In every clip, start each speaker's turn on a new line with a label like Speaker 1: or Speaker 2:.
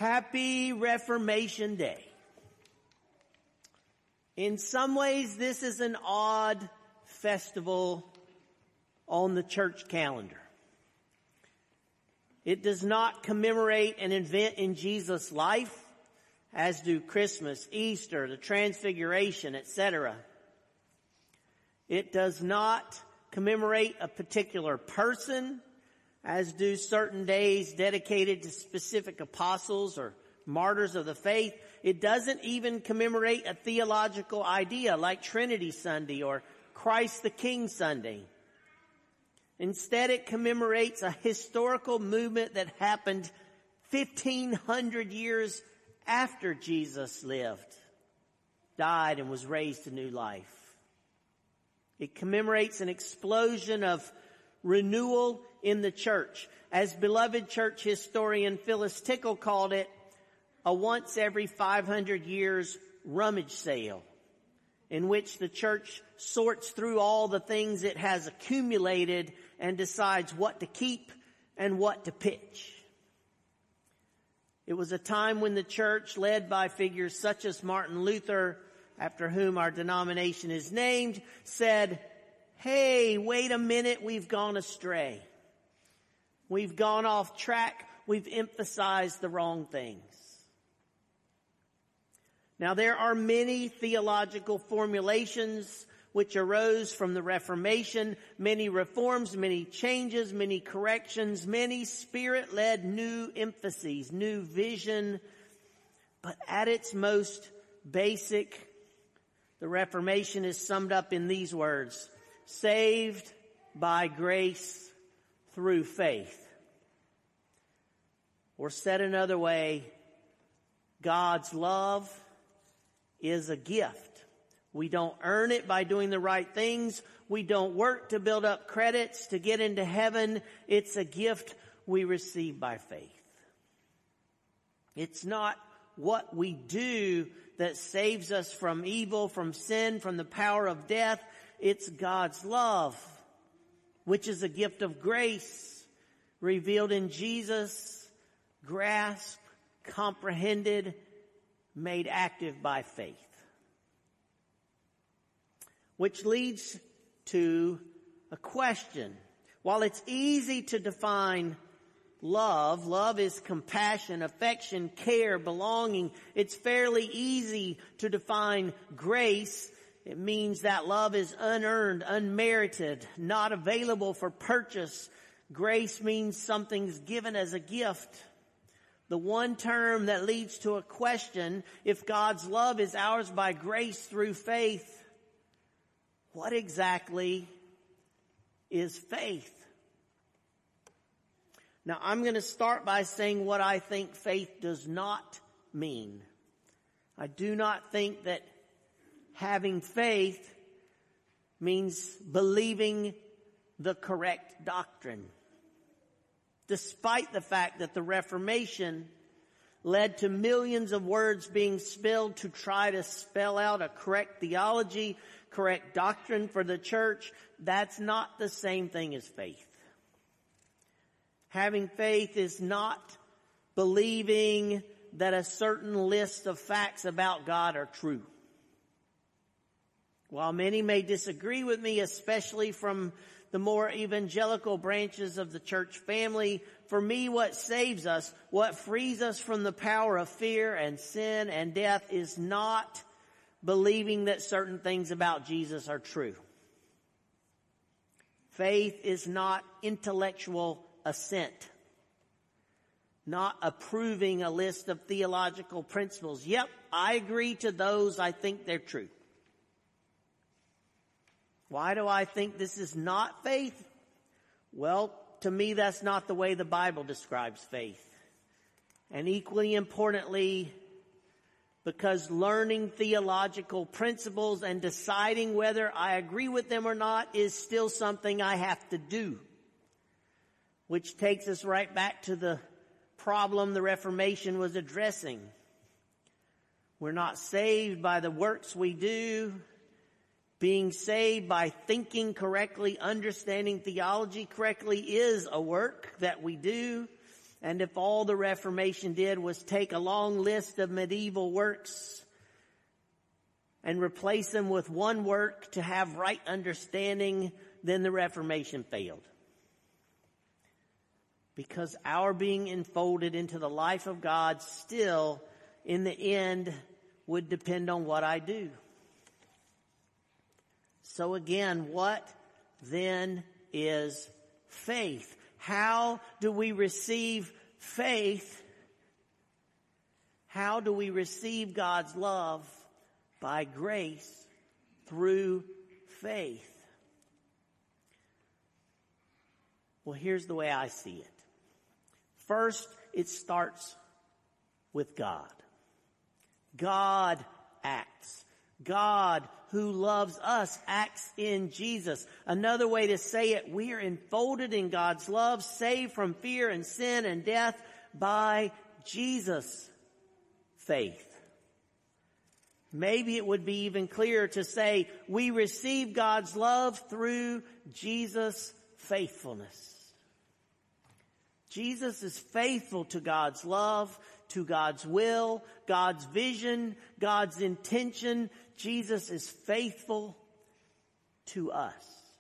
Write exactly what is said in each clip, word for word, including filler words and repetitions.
Speaker 1: Happy Reformation Day. In some ways, this is an odd festival on the church calendar. It does not commemorate an event in Jesus' life, as do Christmas, Easter, the Transfiguration, et cetera. It does not commemorate a particular person, as do certain days dedicated to specific apostles or martyrs of the faith. It doesn't even commemorate a theological idea like Trinity Sunday or Christ the King Sunday. Instead, it commemorates a historical movement that happened fifteen hundred years after Jesus lived, died, and was raised to new life. It commemorates an explosion of renewal in the church. As beloved church historian Phyllis Tickle called it, a once every five hundred years rummage sale in which the church sorts through all the things it has accumulated and decides what to keep and what to pitch. It was a time when the church, led by figures such as Martin Luther, after whom our denomination is named, said, "Hey, wait a minute, we've gone astray. We've gone off track. We've emphasized the wrong things." Now, there are many theological formulations which arose from the Reformation, many reforms, many changes, many corrections, many Spirit-led new emphases, new vision. But at its most basic, the Reformation is summed up in these words: saved by grace through faith. Or said another way, God's love is a gift. We don't earn it by doing the right things. We don't work to build up credits to get into heaven. It's a gift we receive by faith. It's not what we do that saves us from evil, from sin, from the power of death. It's God's love, which is a gift of grace revealed in Jesus, grasped, comprehended, made active by faith. Which leads to a question. While it's easy to define love, love is compassion, affection, care, belonging. It's fairly easy to define grace. It means that love is unearned, unmerited, not available for purchase. Grace means something's given as a gift. The one term that leads to a question: if God's love is ours by grace through faith, what exactly is faith? Now, I'm going to start by saying what I think faith does not mean. I do not think that having faith means believing the correct doctrine. Despite the fact that the Reformation led to millions of words being spilled to try to spell out a correct theology, correct doctrine for the church, that's not the same thing as faith. Having faith is not believing that a certain list of facts about God are true. While many may disagree with me, especially from the more evangelical branches of the church family, for me, what saves us, what frees us from the power of fear and sin and death, is not believing that certain things about Jesus are true. Faith is not intellectual assent, not approving a list of theological principles. Yep, I agree to those. I think they're true. Why do I think this is not faith? Well, to me, that's not the way the Bible describes faith. And equally importantly, because learning theological principles and deciding whether I agree with them or not is still something I have to do. Which takes us right back to the problem the Reformation was addressing. We're not saved by the works we do. Being saved by thinking correctly, understanding theology correctly is a work that we do. And if all the Reformation did was take a long list of medieval works and replace them with one work to have right understanding, then the Reformation failed. Because our being enfolded into the life of God still, in the end, would depend on what I do. So again, what then is faith? How do we receive faith? How do we receive God's love? By grace, through faith. Well, here's the way I see it. First, it starts with God. God acts. God, who loves us, acts in Jesus. Another way to say it, we are enfolded in God's love, saved from fear and sin and death by Jesus' faith. Maybe it would be even clearer to say we receive God's love through Jesus' faithfulness. Jesus is faithful to God's love, to God's will, God's vision, God's intention. Jesus is faithful to us.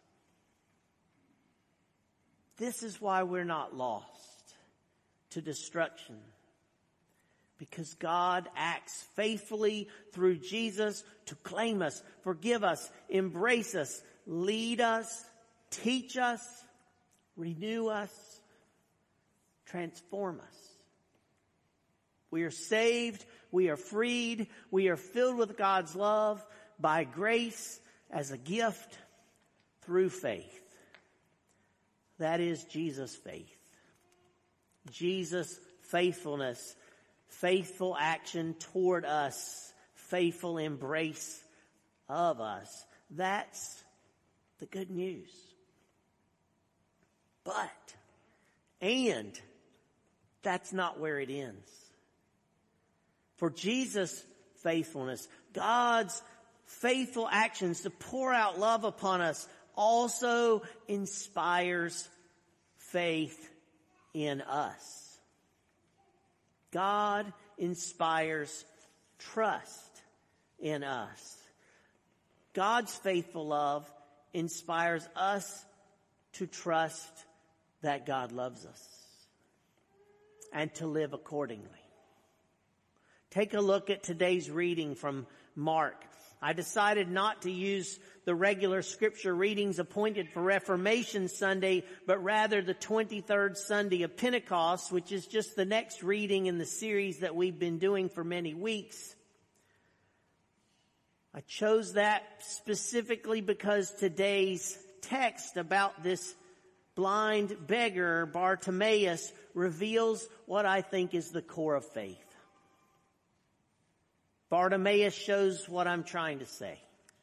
Speaker 1: This is why we're not lost to destruction. Because God acts faithfully through Jesus to claim us, forgive us, embrace us, lead us, teach us, renew us, transform us. We are saved, we are freed, we are filled with God's love by grace as a gift through faith. That is Jesus' faith. Jesus' faithfulness, faithful action toward us, faithful embrace of us. That's the good news. But, and, that's not where it ends. For Jesus' faithfulness, God's faithful actions to pour out love upon us also inspires faith in us. God inspires trust in us. God's faithful love inspires us to trust that God loves us and to live accordingly. Take a look at today's reading from Mark. I decided not to use the regular scripture readings appointed for Reformation Sunday, but rather the twenty-third Sunday of Pentecost, which is just the next reading in the series that we've been doing for many weeks. I chose that specifically because today's text about this blind beggar, Bartimaeus, reveals what I think is the core of faith. Bartimaeus shows what I'm trying to say.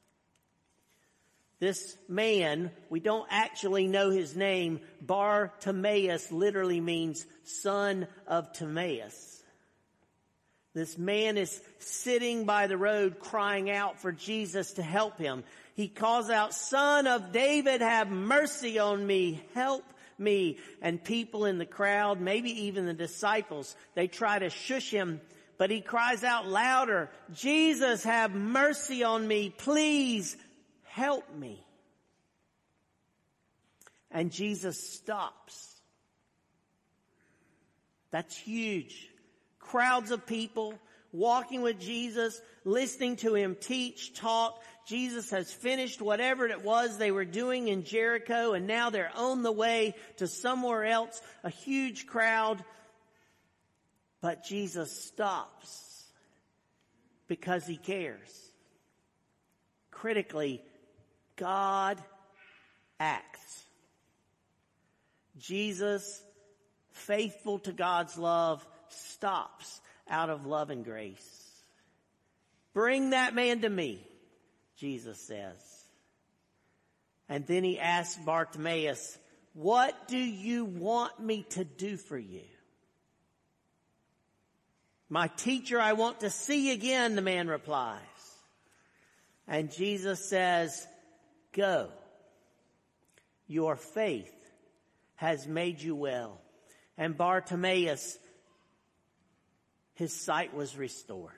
Speaker 1: This man, we don't actually know his name. Bartimaeus literally means son of Timaeus. This man is sitting by the road crying out for Jesus to help him. He calls out, "Son of David, have mercy on me, help me." And people in the crowd, maybe even the disciples, they try to shush him, but he cries out louder, "Jesus, have mercy on me, please help me." And Jesus stops. That's huge. Crowds of people walking with Jesus, listening to him teach, talk. Jesus has finished whatever it was they were doing in Jericho, and now they're on the way to somewhere else, a huge crowd. But Jesus stops because he cares. Critically, God acts. Jesus, faithful to God's love, stops out of love and grace. "Bring that man to me," Jesus says. And then he asks Bartimaeus, "What do you want me to do for you?" "My teacher, I want to see again," the man replies. And Jesus says, "Go. Your faith has made you well." And Bartimaeus, his sight was restored.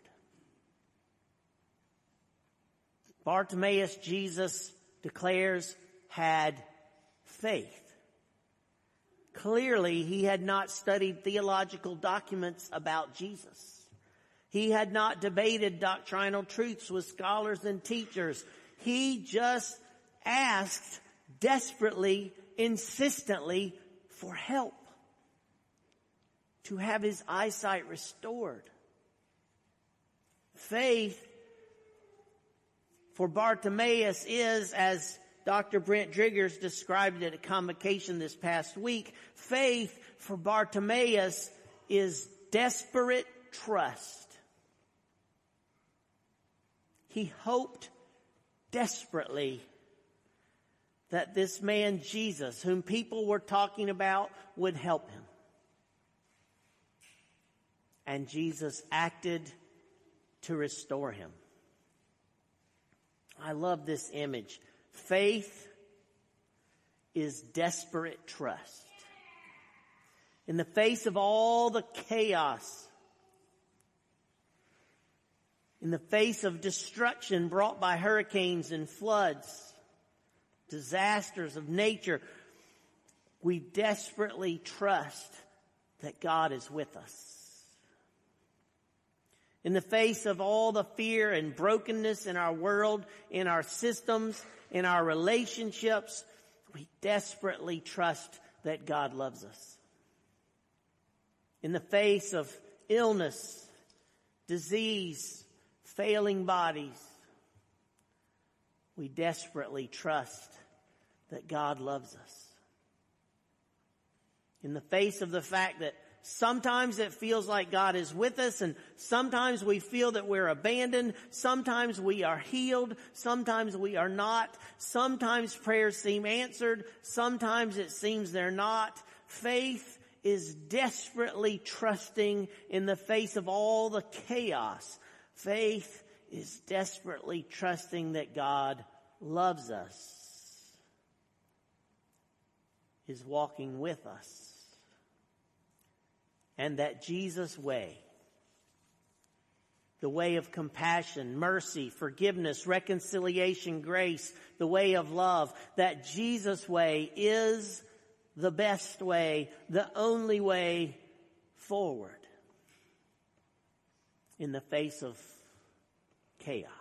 Speaker 1: Bartimaeus, Jesus declares, had faith. Clearly, he had not studied theological documents about Jesus. He had not debated doctrinal truths with scholars and teachers. He just asked desperately, insistently for help to have his eyesight restored. Faith for Bartimaeus is, as Doctor Brent Driggers described it at a convocation this past week, faith for Bartimaeus is desperate trust. He hoped desperately that this man Jesus, whom people were talking about, would help him. And Jesus acted to restore him. I love this image. Faith is desperate trust. In the face of all the chaos, in the face of destruction brought by hurricanes and floods, disasters of nature, we desperately trust that God is with us. In the face of all the fear and brokenness in our world, in our systems, in our relationships, we desperately trust that God loves us. In the face of illness, disease, failing bodies, we desperately trust that God loves us. In the face of the fact that sometimes it feels like God is with us, and sometimes we feel that we're abandoned. Sometimes we are healed. Sometimes we are not. Sometimes prayers seem answered. Sometimes it seems they're not. Faith is desperately trusting in the face of all the chaos. Faith is desperately trusting that God loves us, is walking with us, and that Jesus' way, the way of compassion, mercy, forgiveness, reconciliation, grace, the way of love, that Jesus' way is the best way, the only way forward in the face of chaos.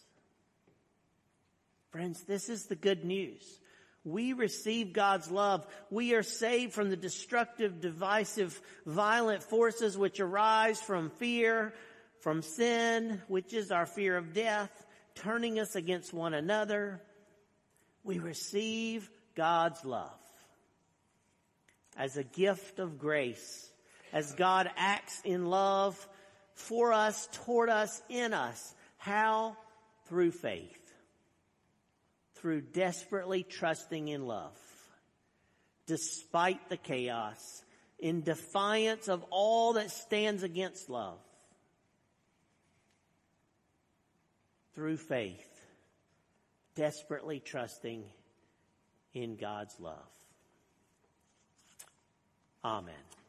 Speaker 1: Friends, this is the good news. We receive God's love. We are saved from the destructive, divisive, violent forces which arise from fear, from sin, which is our fear of death, turning us against one another. We receive God's love as a gift of grace, as God acts in love for us, toward us, in us. How? Through faith. Through desperately trusting in love, despite the chaos, in defiance of all that stands against love. Through faith, desperately trusting in God's love. Amen.